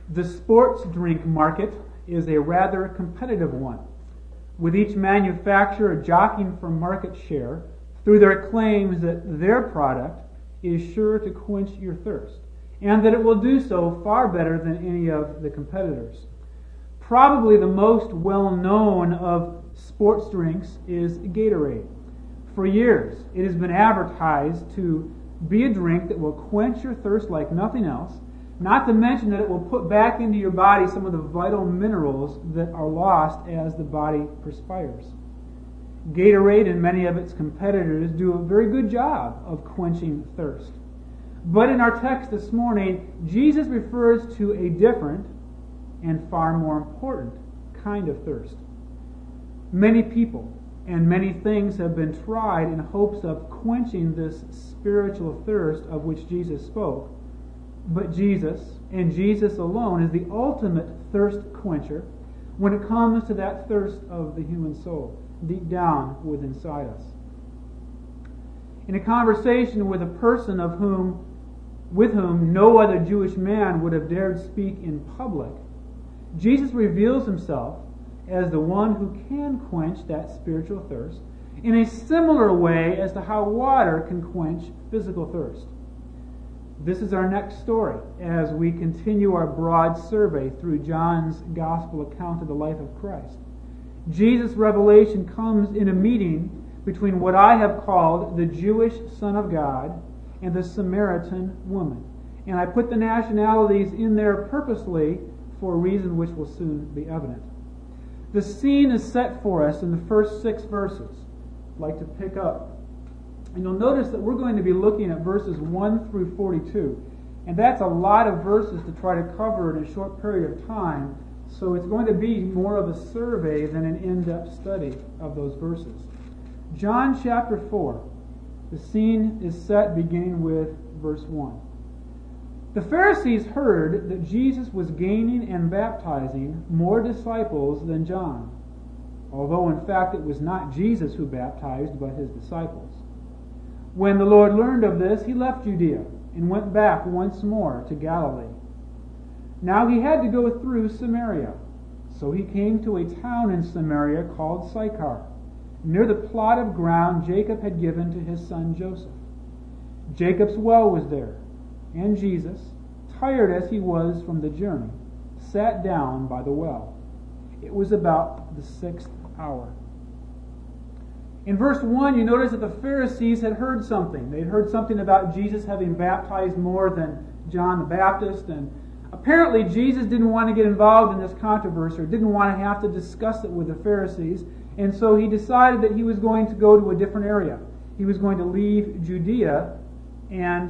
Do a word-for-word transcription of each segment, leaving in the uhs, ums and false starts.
The sports drink market is a rather competitive one, with each manufacturer jockeying for market share through their claims that their product is sure to quench your thirst, and that it will do so far better than any of the competitors. Probably the most well-known of sports drinks is Gatorade. For years, it has been advertised to be a drink that will quench your thirst like nothing else, not to mention that it will put back into your body some of the vital minerals that are lost as the body perspires. Gatorade and many of its competitors do a very good job of quenching thirst. But in our text this morning, Jesus refers to a different and far more important kind of thirst. Many people and many things have been tried in hopes of quenching this spiritual thirst of which Jesus spoke. But Jesus, and Jesus alone, is the ultimate thirst quencher when it comes to that thirst of the human soul, deep down within inside us. In a conversation with a person of whom, with whom no other Jewish man would have dared speak in public, Jesus reveals himself as the one who can quench that spiritual thirst in a similar way as to how water can quench physical thirst. This is our next story as we continue our broad survey through John's gospel account of the life of Christ. Jesus' revelation comes in a meeting between what I have called the Jewish Son of God and the Samaritan woman. And I put the nationalities in there purposely for a reason which will soon be evident. The scene is set for us in the first six verses. I'd like to pick up. And you'll notice that we're going to be looking at verses one through forty-two. And that's a lot of verses to try to cover in a short period of time. So it's going to be more of a survey than an in-depth study of those verses. John chapter four. The scene is set beginning with verse one. The Pharisees heard that Jesus was gaining and baptizing more disciples than John, although in fact it was not Jesus who baptized, but his disciples. When the Lord learned of this, he left Judea and went back once more to Galilee. Now he had to go through Samaria, so he came to a town in Samaria called Sychar, near the plot of ground Jacob had given to his son Joseph. Jacob's well was there, and Jesus, tired as he was from the journey, sat down by the well. It was about the sixth hour. In verse one, you notice that the Pharisees had heard something. They'd heard something about Jesus having baptized more than John the Baptist, and apparently Jesus didn't want to get involved in this controversy, or didn't want to have to discuss it with the Pharisees, and so he decided that he was going to go to a different area. He was going to leave Judea and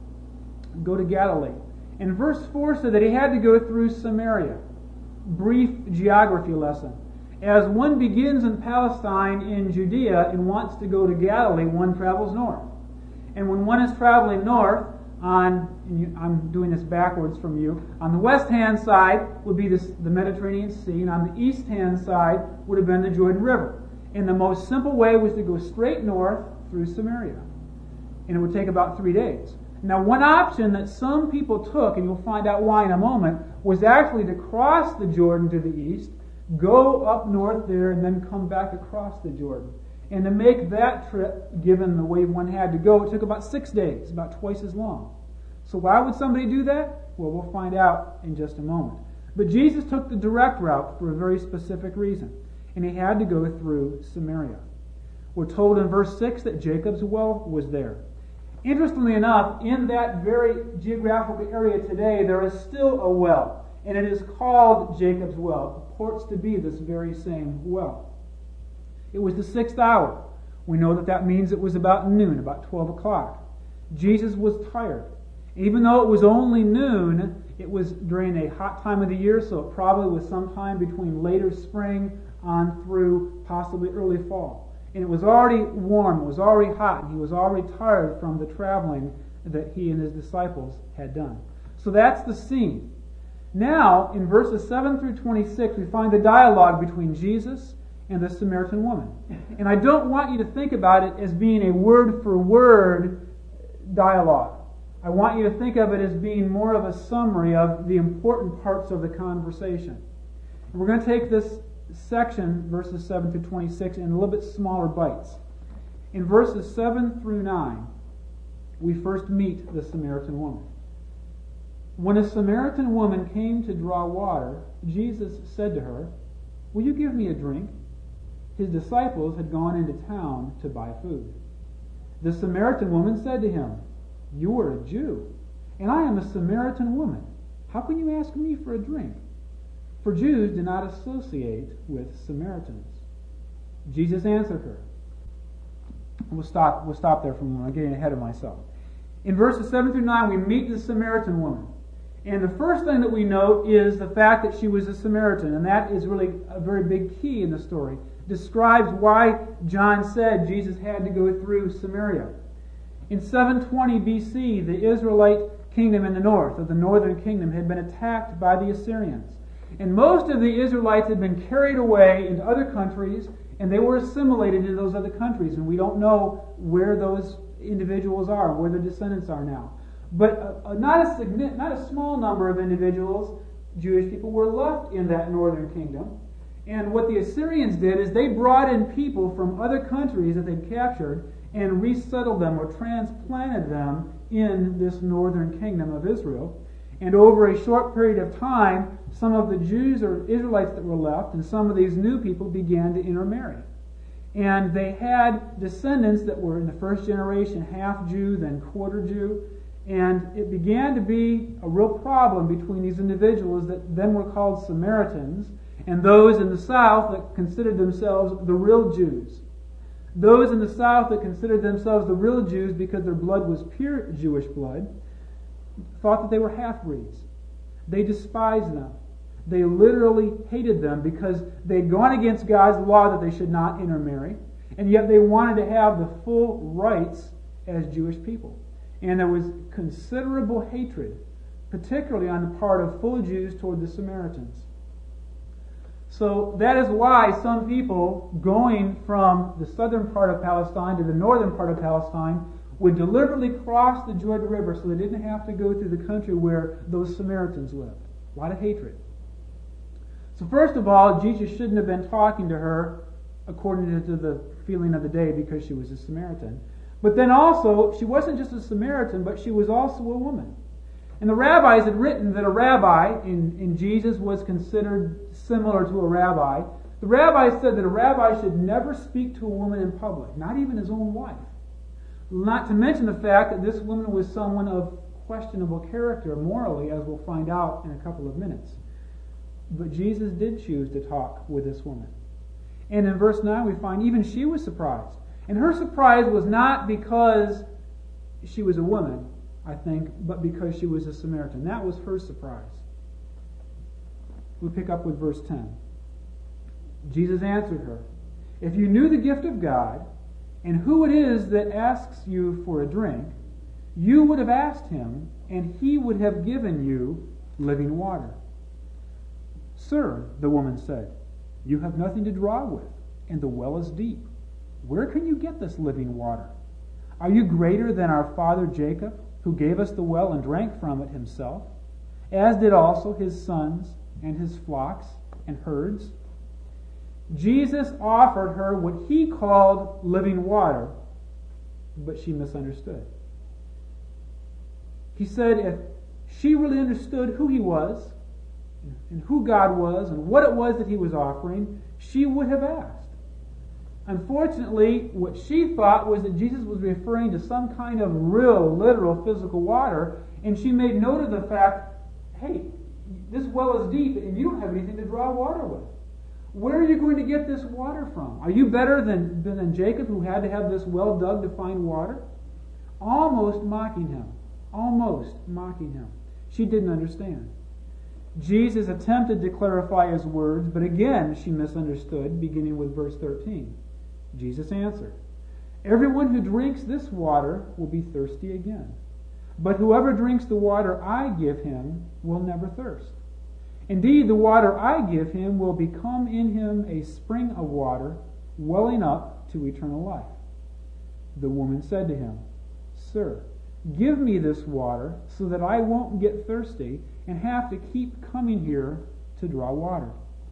go to Galilee. And verse four said that he had to go through Samaria. Brief geography lesson. As one begins in Palestine in Judea and wants to go to Galilee, one travels north. And when one is traveling north, on, and I'm doing this backwards from you, on the west-hand side would be this, the Mediterranean Sea, and on the east-hand side would have been the Jordan River. And the most simple way was to go straight north through Samaria. And it would take about three days. Now, one option that some people took, and you'll find out why in a moment, was actually to cross the Jordan to the east, go up north there, and then come back across the Jordan. And to make that trip, given the way one had to go, it took about six days, about twice as long. So why would somebody do that? Well, we'll find out in just a moment. But Jesus took the direct route for a very specific reason, and he had to go through Samaria. We're told in verse six that Jacob's well was there. Interestingly enough, in that very geographical area today, there is still a well, and it is called Jacob's well. It purports to be this very same well. It was the sixth hour. We know that that means it was about noon, about twelve o'clock. Jesus was tired. Even though it was only noon, it was during a hot time of the year, so it probably was sometime between later spring on through possibly early fall. And it was already warm, it was already hot, and he was already tired from the traveling that he and his disciples had done. So that's the scene. Now, in verses seven through twenty-six, we find the dialogue between Jesus and the Samaritan woman. And I don't want you to think about it as being a word-for-word dialogue. I want you to think of it as being more of a summary of the important parts of the conversation. And we're going to take this section, verses seven through twenty-six, in a little bit smaller bites. In verses seven through nine, we first meet the Samaritan woman. When a Samaritan woman came to draw water, Jesus said to her, "Will you give me a drink?" His disciples had gone into town to buy food. The Samaritan woman said to him, "You are a Jew, and I am a Samaritan woman. How can you ask me for a drink?" For Jews do not associate with Samaritans. Jesus answered her. We'll stop, we'll stop there for a moment. I'm getting ahead of myself. In verses seven through nine, we meet the Samaritan woman. And the first thing that we note is the fact that she was a Samaritan. And that is really a very big key in the story. It describes why John said Jesus had to go through Samaria. In seven twenty B C, the Israelite kingdom in the north, or the northern kingdom, had been attacked by the Assyrians. And most of the Israelites had been carried away into other countries, and they were assimilated into those other countries. And we don't know where those individuals are, where their descendants are now. But uh, not, a significant, not a small number of individuals, Jewish people, were left in that northern kingdom. And what the Assyrians did is they brought in people from other countries that they'd captured and resettled them or transplanted them in this northern kingdom of Israel. And over a short period of time, some of the Jews or Israelites that were left and some of these new people began to intermarry. And they had descendants that were in the first generation half Jew, then quarter Jew. And it began to be a real problem between these individuals that then were called Samaritans and those in the south that considered themselves the real Jews. Those in the south that considered themselves the real Jews because their blood was pure Jewish blood thought that they were half-breeds. They despised them. They literally hated them because they'd gone against God's law that they should not intermarry, and yet they wanted to have the full rights as Jewish people. And there was considerable hatred, particularly on the part of full Jews toward the Samaritans. So that is why some people going from the southern part of Palestine to the northern part of Palestine would deliberately cross the Jordan River so they didn't have to go through the country where those Samaritans lived. A lot of hatred. So first of all, Jesus shouldn't have been talking to her according to the feeling of the day because she was a Samaritan. But then also, she wasn't just a Samaritan, but she was also a woman. And the rabbis had written that a rabbi in, in Jesus was considered similar to a rabbi. The rabbis said that a rabbi should never speak to a woman in public, not even his own wife. Not to mention the fact that this woman was someone of questionable character morally, as we'll find out in a couple of minutes. But Jesus did choose to talk with this woman. And in verse nine we find even she was surprised. And her surprise was not because she was a woman, I think, but because she was a Samaritan. That was her surprise. We pick up with verse ten. Jesus answered her, "If you knew the gift of God, and who it is that asks you for a drink, you would have asked him, and he would have given you living water." "Sir," the woman said, "you have nothing to draw with, and the well is deep. Where can you get this living water? Are you greater than our father Jacob, who gave us the well and drank from it himself, as did also his sons and his flocks and herds?" Jesus offered her what he called living water, but she misunderstood. He said if she really understood who he was, and who God was, and what it was that he was offering, she would have asked. Unfortunately, what she thought was that Jesus was referring to some kind of real, literal, physical water, and she made note of the fact, hey, this well is deep, and you don't have anything to draw water with. Where are you going to get this water from? Are you better than, than Jacob, who had to have this well dug to find water? Almost mocking him. Almost mocking him. She didn't understand. Jesus attempted to clarify his words, but again she misunderstood, beginning with verse thirteen. Jesus answered, "Everyone who drinks this water will be thirsty again. But whoever drinks the water I give him will never thirst. Indeed, the water I give him will become in him a spring of water, welling up to eternal life." The woman said to him, "Sir, Give me this water so that I won't get thirsty and have to keep coming here to draw water.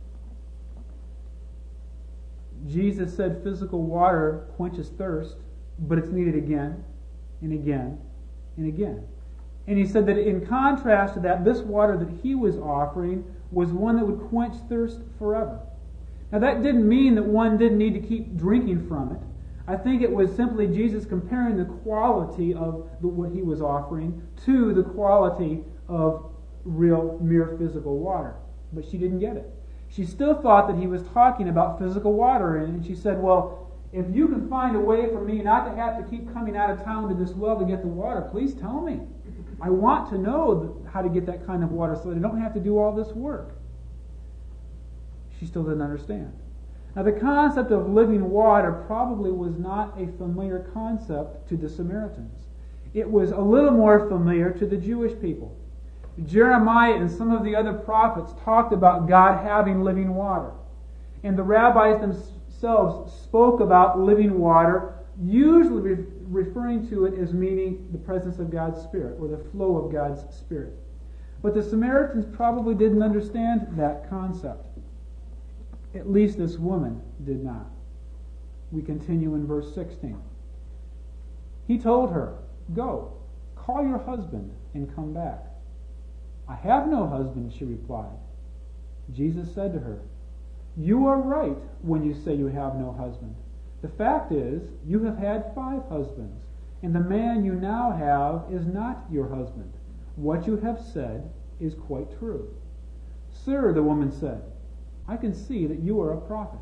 Jesus said physical water quenches thirst, but it's needed again and again and again. And he said that in contrast to that, this water that he was offering was one that would quench thirst forever. Now that didn't mean that one didn't need to keep drinking from it. I think it was simply Jesus comparing the quality of the, what he was offering to the quality of real, mere physical water. But she didn't get it. She still thought that he was talking about physical water, and she said, well, if you can find a way for me not to have to keep coming out of town to this well to get the water, please tell me. I want to know how to get that kind of water so that I don't have to do all this work. She still didn't understand. Now, the concept of living water probably was not a familiar concept to the Samaritans. It was a little more familiar to the Jewish people. Jeremiah and some of the other prophets talked about God having living water. And the rabbis themselves spoke about living water, usually re- referring to it as meaning the presence of God's Spirit or the flow of God's Spirit. But the Samaritans probably didn't understand that concept. At least this woman did not. We continue in verse sixteen. He told her, "Go, call your husband and come back." "I have no husband," she replied. Jesus said to her, "You are right when you say you have no husband. The fact is, you have had five husbands, and the man you now have is not your husband. What you have said is quite true." "Sir," the woman said, "I can see that you are a prophet."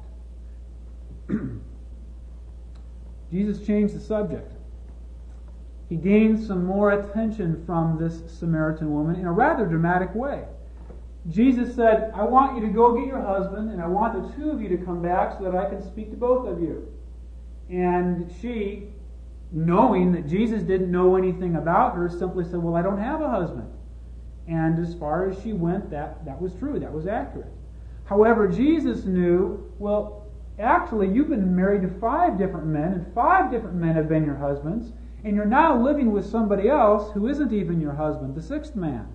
Jesus changed the subject. He gained some more attention from this Samaritan woman in a rather dramatic way. Jesus said, "I want you to go get your husband, and I want the two of you to come back so that I can speak to both of you." And she, knowing that Jesus didn't know anything about her, simply said, "Well, I don't have a husband." And as far as she went, that, that was true, that was accurate. However, Jesus knew, well, actually, you've been married to five different men, and five different men have been your husbands, and you're now living with somebody else who isn't even your husband, the sixth man.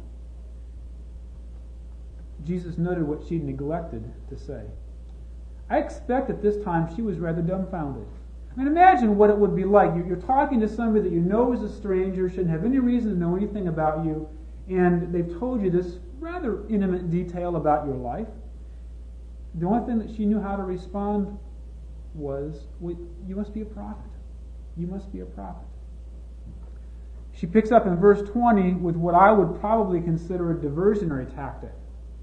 Jesus noted what she neglected to say. I expect at this time she was rather dumbfounded. I mean, imagine what it would be like. You're talking to somebody that you know is a stranger, shouldn't have any reason to know anything about you, and they've told you this rather intimate detail about your life. The only thing that she knew how to respond was, well, "You must be a prophet. You must be a prophet." She picks up in verse twenty with what I would probably consider a diversionary tactic.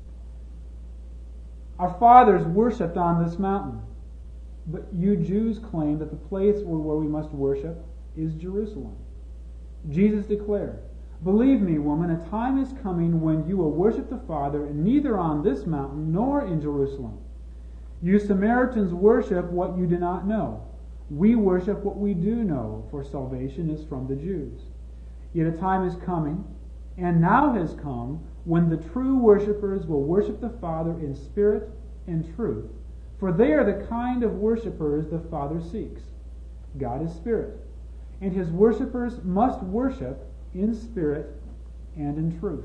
"Our fathers worshipped on this mountain, but you Jews claim that the place where we must worship is Jerusalem." Jesus declared, "Believe me, woman, a time is coming when you will worship the Father neither on this mountain nor in Jerusalem. You Samaritans worship what you do not know. We worship what we do know, for salvation is from the Jews. Yet a time is coming, and now has come, when the true worshipers will worship the Father in spirit and truth, for they are the kind of worshipers the Father seeks. God is spirit, and his worshipers must worship in spirit and in truth."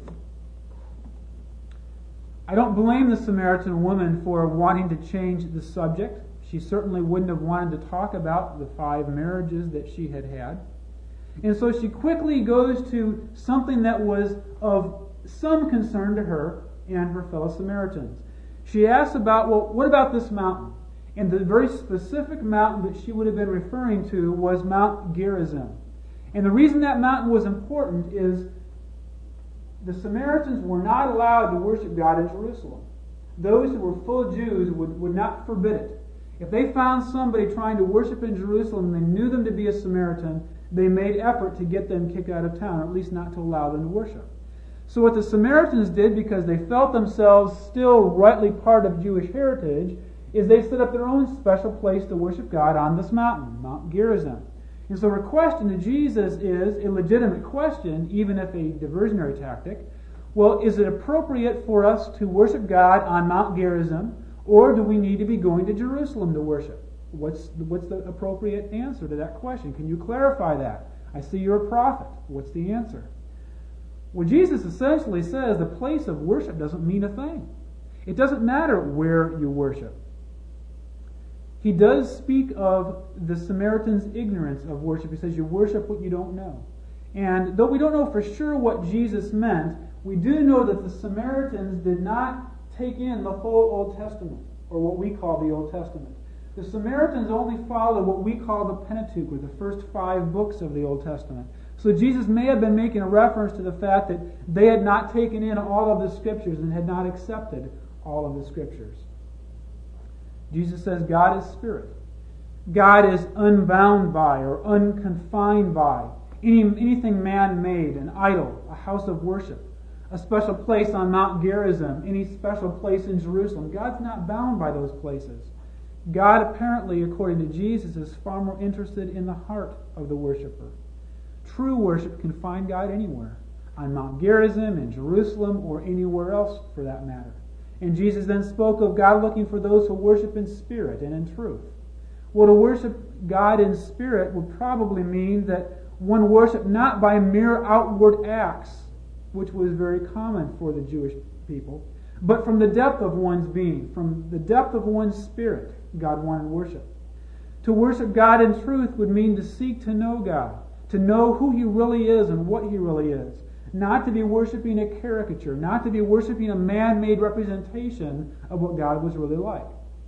I don't blame the Samaritan woman for wanting to change the subject. She certainly wouldn't have wanted to talk about the five marriages that she had had. And so she quickly goes to something that was of some concern to her and her fellow Samaritans. She asks about, well, what about this mountain? And the very specific mountain that she would have been referring to was Mount Gerizim. And the reason that mountain was important is the Samaritans were not allowed to worship God in Jerusalem. Those who were full Jews would, would not forbid it. If they found somebody trying to worship in Jerusalem and they knew them to be a Samaritan, they made effort to get them kicked out of town, or at least not to allow them to worship. So what the Samaritans did, because they felt themselves still rightly part of Jewish heritage, is they set up their own special place to worship God on this mountain, Mount Gerizim. And so her question to Jesus is a legitimate question, even if a diversionary tactic. Well, is it appropriate for us to worship God on Mount Gerizim, or do we need to be going to Jerusalem to worship? What's the, what's the appropriate answer to that question? Can you clarify that? I see you're a prophet. What's the answer? Well, Jesus essentially says the place of worship doesn't mean a thing. It doesn't matter where you worship. He does speak of the Samaritan's ignorance of worship. He says you worship what you don't know. And though we don't know for sure what Jesus meant, we do know that the Samaritans did not take in the whole Old Testament, or what we call the Old Testament. The Samaritans only followed what we call the Pentateuch, or the first five books of the Old Testament. So Jesus may have been making a reference to the fact that they had not taken in all of the Scriptures and had not accepted all of the Scriptures. Jesus says God is spirit. God is unbound by or unconfined by any, anything man-made, an idol, a house of worship, a special place on Mount Gerizim, any special place in Jerusalem. God's not bound by those places. God apparently, according to Jesus, is far more interested in the heart of the worshiper. True worship can find God anywhere, on Mount Gerizim, in Jerusalem, or anywhere else for that matter. And Jesus then spoke of God looking for those who worship in spirit and in truth. Well, to worship God in spirit would probably mean that one worshiped not by mere outward acts, which was very common for the Jewish people, but from the depth of one's being, from the depth of one's spirit, God wanted worship. To worship God in truth would mean to seek to know God, to know who He really is and what He really is. Not to be worshiping a caricature, not to be worshiping a man-made representation of what God was really like.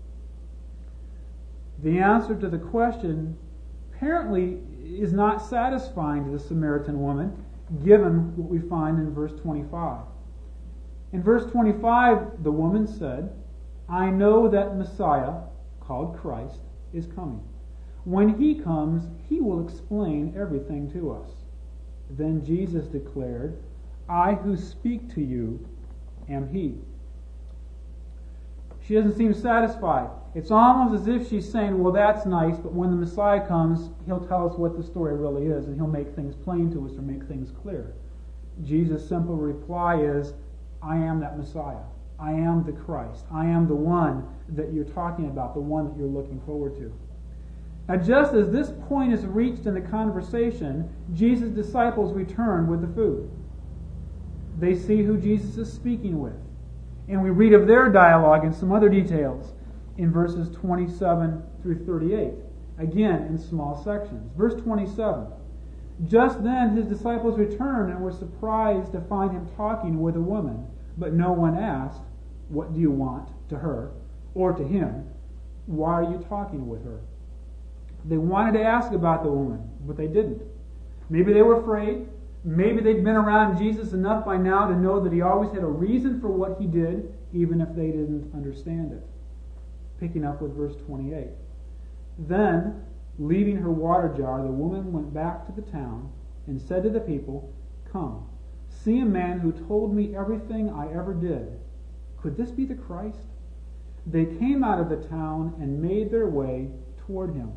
The answer to the question apparently is not satisfying to the Samaritan woman, given what we find in verse twenty-five. In verse twenty-five, the woman said, I know that Messiah, called Christ, is coming. When He comes, He will explain everything to us. Then Jesus declared, I who speak to you am He. She doesn't seem satisfied. It's almost as if she's saying, well, that's nice, but when the Messiah comes, He'll tell us what the story really is, and He'll make things plain to us or make things clear. Jesus' simple reply is, I am that Messiah. I am the Christ. I am the one that you're talking about, the one that you're looking forward to. Now, just as this point is reached in the conversation, Jesus' disciples return with the food. They see who Jesus is speaking with. And we read of their dialogue and some other details in verses twenty-seven through thirty-eight. Again, in small sections. Verse twenty-seven. Just then his disciples returned and were surprised to find Him talking with a woman. But no one asked, what do you want, to her, or to Him? Why are you talking with her? They wanted to ask about the woman, but they didn't. Maybe they were afraid. Maybe they'd been around Jesus enough by now to know that He always had a reason for what He did, even if they didn't understand it. Picking up with verse twenty-eight. Then, leaving her water jar, the woman went back to the town and said to the people, Come, see a man who told me everything I ever did. Could this be the Christ? They came out of the town and made their way toward Him.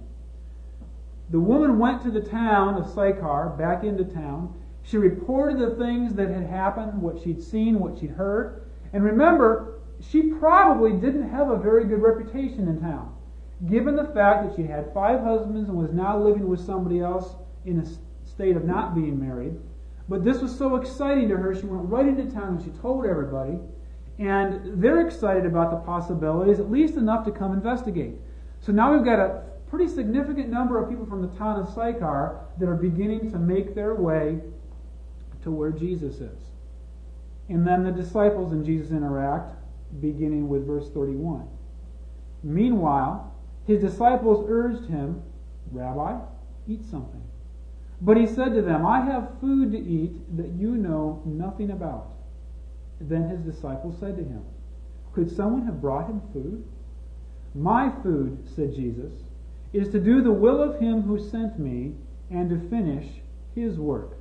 The woman went to the town of Sychar, back into town. She reported the things that had happened, what she'd seen, what she'd heard. And remember, she probably didn't have a very good reputation in town, given the fact that she had five husbands and was now living with somebody else in a state of not being married. But this was so exciting to her, she went right into town and she told everybody. And they're excited about the possibilities, at least enough to come investigate. So now we've got a pretty significant number of people from the town of Sychar that are beginning to make their way to where Jesus is. And then the disciples and Jesus interact, beginning with verse thirty-one. Meanwhile, His disciples urged Him, Rabbi, eat something. But He said to them, I have food to eat that you know nothing about. Then His disciples said to Him, Could someone have brought Him food? My food, said Jesus, is to do the will of Him who sent me and to finish His work.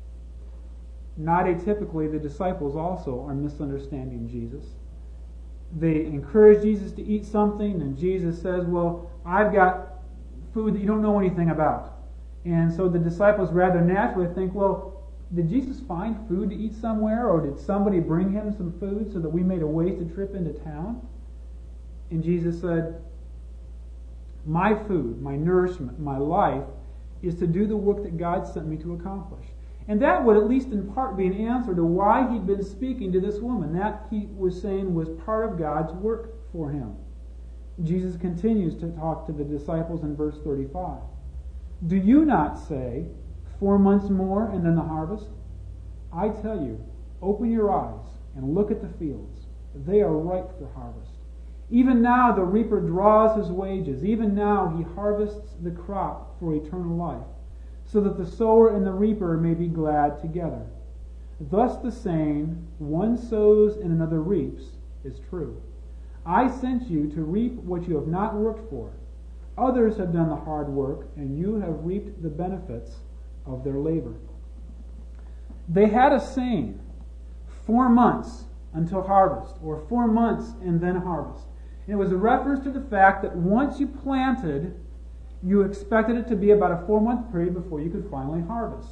Not atypically, the disciples also are misunderstanding Jesus. They encourage Jesus to eat something, and Jesus says, well, I've got food that you don't know anything about. And so the disciples rather naturally think, well, did Jesus find food to eat somewhere, or did somebody bring Him some food so that we made a wasted trip into town? And Jesus said, my food, my nourishment, my life is to do the work that God sent me to accomplish. And that would at least in part be an answer to why he'd been speaking to this woman. That, he was saying, was part of God's work for him. Jesus continues to talk to the disciples in verse thirty-five. Do you not say, four months more and then the harvest? I tell you, open your eyes and look at the fields. They are ripe for harvest. Even now the reaper draws his wages. Even now he harvests the crop for eternal life, so that the sower and the reaper may be glad together. Thus the saying, one sows and another reaps, is true. I sent you to reap what you have not worked for. Others have done the hard work, and you have reaped the benefits of their labor. They had a saying, four months until harvest, or four months and then harvest. And it was a reference to the fact that once you planted, you expected it to be about a four-month period before you could finally harvest.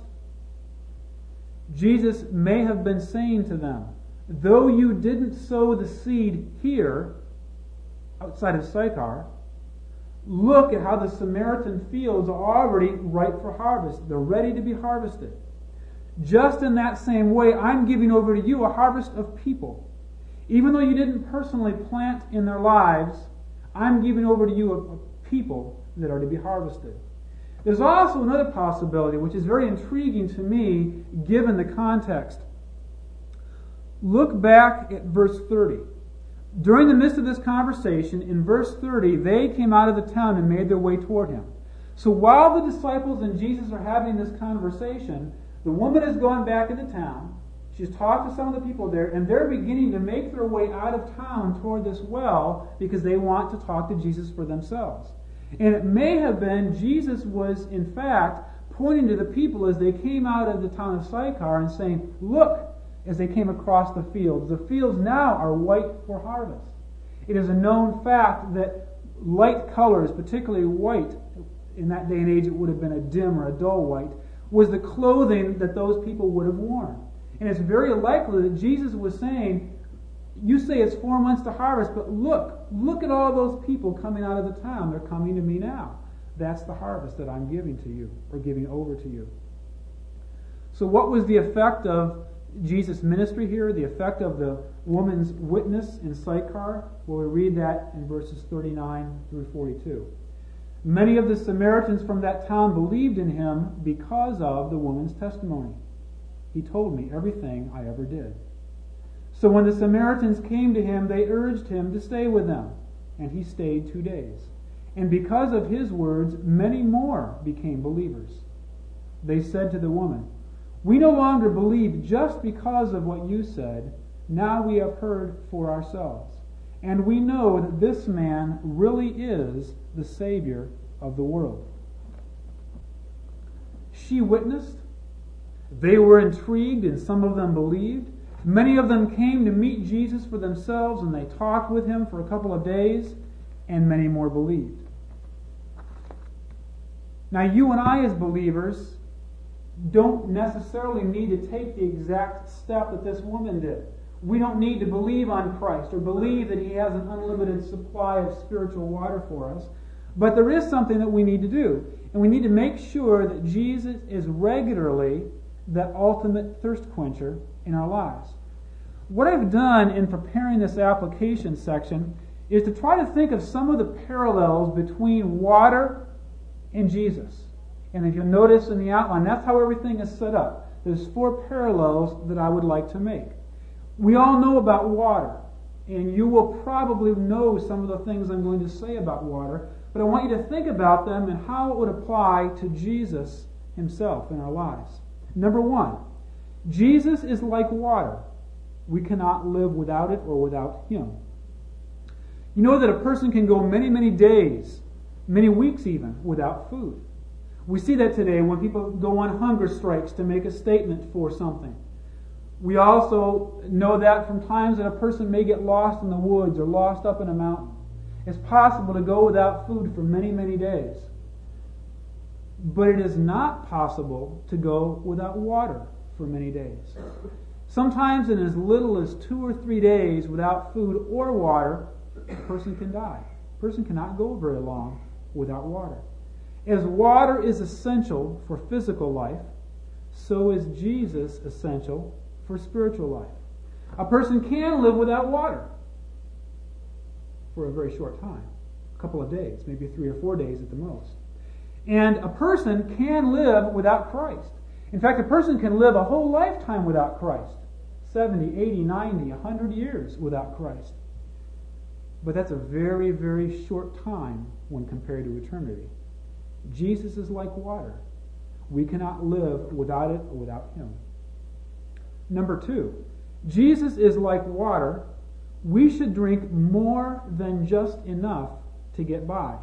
Jesus may have been saying to them, though you didn't sow the seed here, outside of Sychar, look at how the Samaritan fields are already ripe for harvest. They're ready to be harvested. Just in that same way, I'm giving over to you a harvest of people. Even though you didn't personally plant in their lives, I'm giving over to you a, a people that are to be harvested. There's also another possibility, which is very intriguing to me, given the context. Look back at verse thirty. During the midst of this conversation, in verse thirty, they came out of the town and made their way toward him. So while the disciples and Jesus are having this conversation, the woman has gone back into town. She's talked to some of the people there, and they're beginning to make their way out of town toward this well because they want to talk to Jesus for themselves. And it may have been Jesus was, in fact, pointing to the people as they came out of the town of Sychar and saying, look, as they came across the fields. The fields now are white for harvest. It is a known fact that light colors, particularly white, in that day and age it would have been a dim or a dull white, was the clothing that those people would have worn. And it's very likely that Jesus was saying, you say it's four months to harvest, but look, look at all those people coming out of the town. They're coming to me now. That's the harvest that I'm giving to you, or giving over to you. So what was the effect of Jesus' ministry here, the effect of the woman's witness in Sychar? Well, we read that in verses thirty-nine through forty-two. Many of the Samaritans from that town believed in him because of the woman's testimony. He told me everything I ever did. So when the Samaritans came to him, they urged him to stay with them, and he stayed two days. And because of his words, many more became believers. They said to the woman, we no longer believe just because of what you said. Now we have heard for ourselves. And we know that this man really is the Savior of the world. She witnessed. They were intrigued, and some of them believed. Many of them came to meet Jesus for themselves, and they talked with him for a couple of days, and many more believed. Now, you and I as believers don't necessarily need to take the exact step that this woman did. We don't need to believe on Christ or believe that he has an unlimited supply of spiritual water for us. But there is something that we need to do. And we need to make sure that Jesus is regularly that ultimate thirst quencher in our lives. What I've done in preparing this application section is to try to think of some of the parallels between water and Jesus. And if you'll notice in the outline, that's how everything is set up. There's four parallels that I would like to make. We all know about water, and you will probably know some of the things I'm going to say about water, but I want you to think about them and how it would apply to Jesus himself in our lives. Number one, Jesus is like water. We cannot live without it or without him. You know that a person can go many, many days, many weeks even, without food. We see that today when people go on hunger strikes to make a statement for something. We also know that from times that a person may get lost in the woods or lost up in a mountain. It's possible to go without food for many, many days. But it is not possible to go without water for many days. Sometimes in as little as two or three days without food or water, a person can die. A person cannot go very long without water. As water is essential for physical life, so is Jesus essential for spiritual life. A person can live without water for a very short time, a couple of days, maybe three or four days at the most. And a person can live without Christ. In fact, a person can live a whole lifetime without Christ, seventy, eighty, ninety, one hundred years without Christ. But that's a very, very short time when compared to eternity. Jesus is like water. We cannot live without it or without Him. Number two, Jesus is like water. We should drink more than just enough to get by.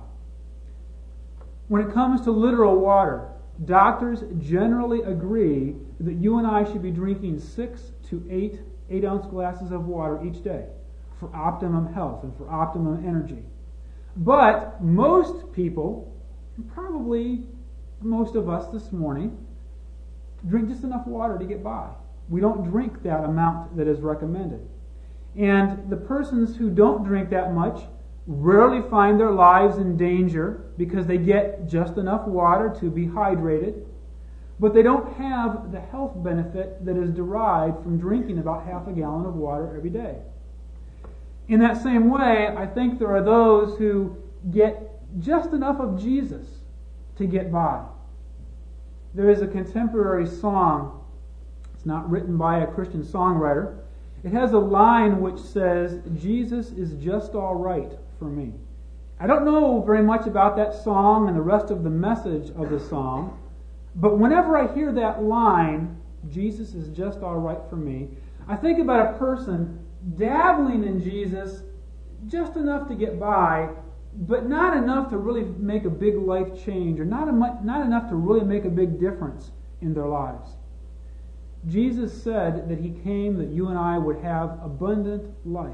When it comes to literal water, doctors generally agree that you and I should be drinking six to eight eight-ounce glasses of water each day for optimum health and for optimum energy. But most people, probably most of us this morning, drink just enough water to get by. We don't drink that amount that is recommended. And the persons who don't drink that much rarely find their lives in danger because they get just enough water to be hydrated, but they don't have the health benefit that is derived from drinking about half a gallon of water every day. In that same way, I think there are those who get just enough of Jesus to get by. There is a contemporary song. It's not written by a Christian songwriter. It has a line which says, "Jesus is just all right for me." I don't know very much about that song and the rest of the message of the song, but whenever I hear that line, "Jesus is just all right for me," I think about a person dabbling in Jesus just enough to get by, but not enough to really make a big life change, or not, a much, not enough to really make a big difference in their lives. Jesus said that He came that you and I would have abundant life.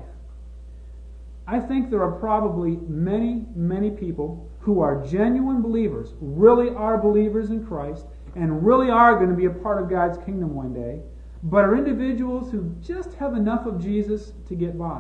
I think there are probably many, many people who are genuine believers, really are believers in Christ, and really are going to be a part of God's kingdom one day, but are individuals who just have enough of Jesus to get by.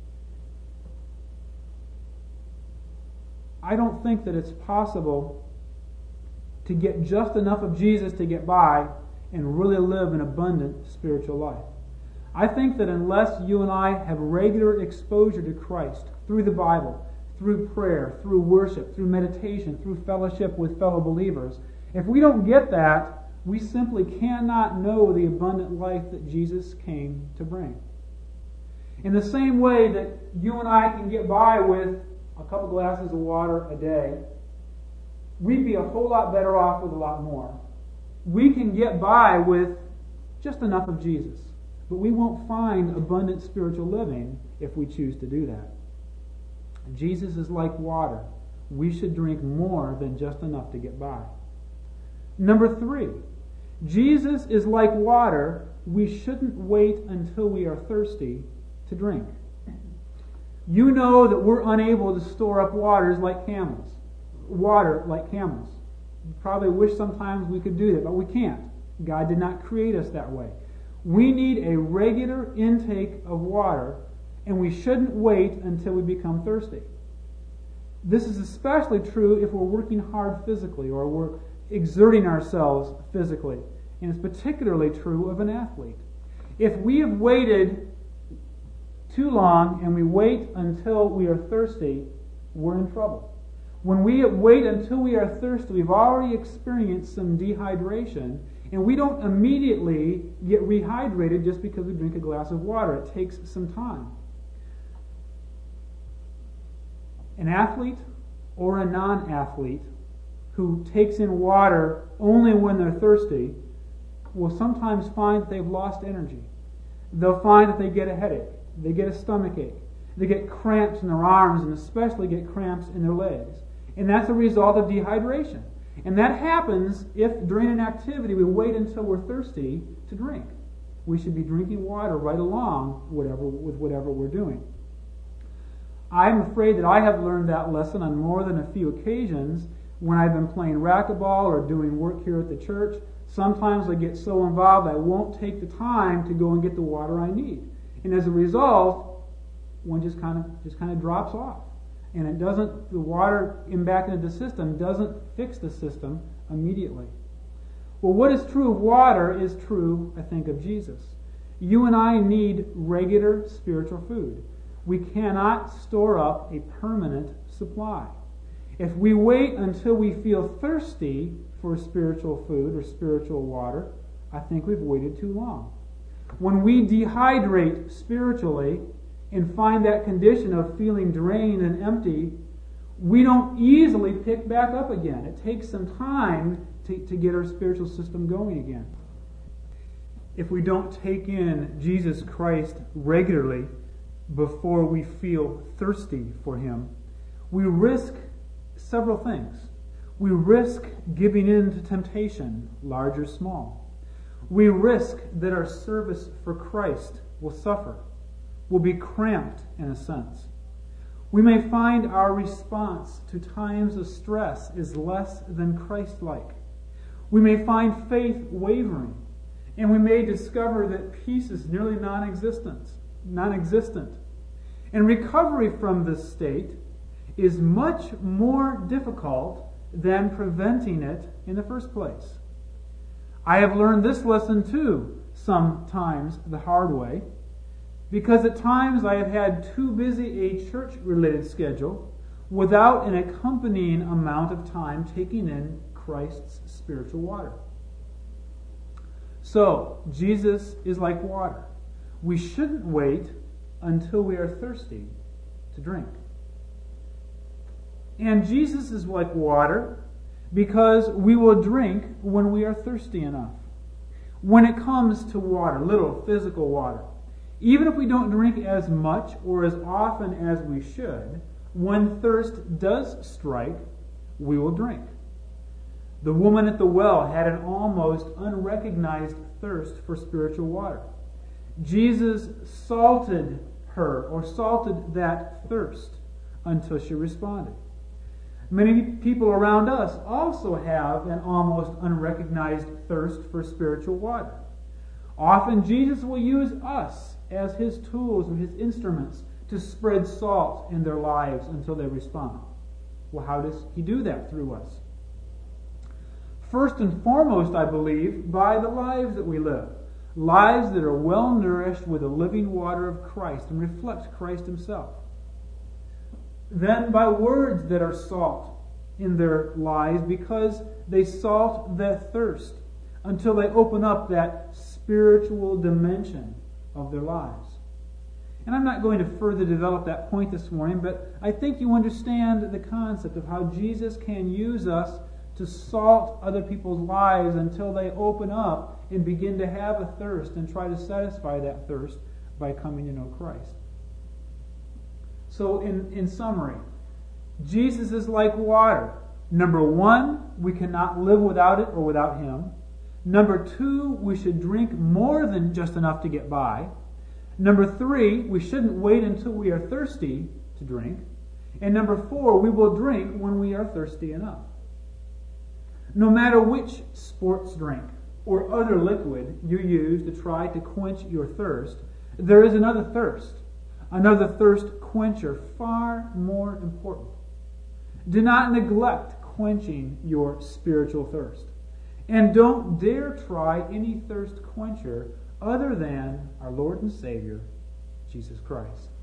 I don't think that it's possible to get just enough of Jesus to get by and really live an abundant spiritual life. I think that unless you and I have regular exposure to Christ through the Bible, through prayer, through worship, through meditation, through fellowship with fellow believers, if we don't get that, we simply cannot know the abundant life that Jesus came to bring. In the same way that you and I can get by with a couple glasses of water a day, we'd be a whole lot better off with a lot more. We can get by with just enough of Jesus, but we won't find abundant spiritual living if we choose to do that. Jesus is like water. We should drink more than just enough to get by. Number three, Jesus is like water. We shouldn't wait until we are thirsty to drink. You know that we're unable to store up waters like camels, water like camels. You probably wish sometimes we could do that, but we can't. God did not create us that way. We need a regular intake of water, and we shouldn't wait until we become thirsty. This is especially true if we're working hard physically or we're exerting ourselves physically. And it's particularly true of an athlete. If we have waited too long and we wait until we are thirsty, we're in trouble. When we wait until we are thirsty, we've already experienced some dehydration, and we don't immediately get rehydrated just because we drink a glass of water. It takes some time. An athlete or a non-athlete who takes in water only when they're thirsty will sometimes find that they've lost energy. They'll find that they get a headache, they get a stomach ache, they get cramps in their arms, and especially get cramps in their legs. And that's a result of dehydration. And that happens if during an activity we wait until we're thirsty to drink. We should be drinking water right along whatever, with whatever we're doing. I'm afraid that I have learned that lesson on more than a few occasions when I've been playing racquetball or doing work here at the church. Sometimes I get so involved I won't take the time to go and get the water I need. And as a result, one just kind of just kind of drops off. and it doesn't, the water in back into the system doesn't fix the system immediately. Well, what is true of water is true, I think, of Jesus. You and I need regular spiritual food. We cannot store up a permanent supply. If we wait until we feel thirsty for spiritual food or spiritual water, I think we've waited too long. When we dehydrate spiritually and find that condition of feeling drained and empty, we don't easily pick back up again. It takes some time to, to get our spiritual system going again. If we don't take in Jesus Christ regularly before we feel thirsty for Him, we risk several things. We risk giving in to temptation, large or small. We risk that our service for Christ will suffer, will be cramped in a sense. We may find our response to times of stress is less than Christ-like. We may find faith wavering, and we may discover that peace is nearly non-existent. non-existent. And recovery from this state is much more difficult than preventing it in the first place. I have learned this lesson too, sometimes the hard way, because at times I have had too busy a church-related schedule without an accompanying amount of time taking in Christ's spiritual water. So, Jesus is like water. We shouldn't wait until we are thirsty to drink. And Jesus is like water because we will drink when we are thirsty enough. When it comes to water, literal physical water, even if we don't drink as much or as often as we should, when thirst does strike, we will drink. The woman at the well had an almost unrecognized thirst for spiritual water. Jesus salted her, or salted that thirst, until she responded. Many people around us also have an almost unrecognized thirst for spiritual water. Often Jesus will use us as His tools or His instruments to spread salt in their lives until they respond. Well, how does He do that through us? First and foremost, I believe, by the lives that we live. Lives that are well nourished with the living water of Christ and reflect Christ Himself. Then by words that are salt in their lives, because they salt that thirst until they open up that spiritual dimension of their lives. And I'm not going to further develop that point this morning, but I think you understand the concept of how Jesus can use us to salt other people's lives until they open up and begin to have a thirst and try to satisfy that thirst by coming to know Christ. So in, in summary, Jesus is like water. Number one, we cannot live without it or without Him. Number two, we should drink more than just enough to get by. Number three, we shouldn't wait until we are thirsty to drink. And number four, we will drink when we are thirsty enough. No matter which sports drink or other liquid you use to try to quench your thirst, there is another thirst, another thirst quencher far more important. Do not neglect quenching your spiritual thirst. And don't dare try any thirst quencher other than our Lord and Savior, Jesus Christ.